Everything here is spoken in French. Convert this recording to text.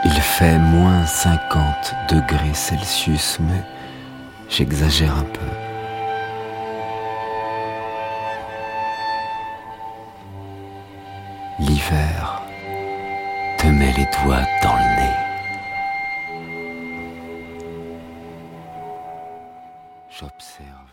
Il fait -50 °C, mais j'exagère un peu. L'hiver te met les doigts dans le nez. J'observe.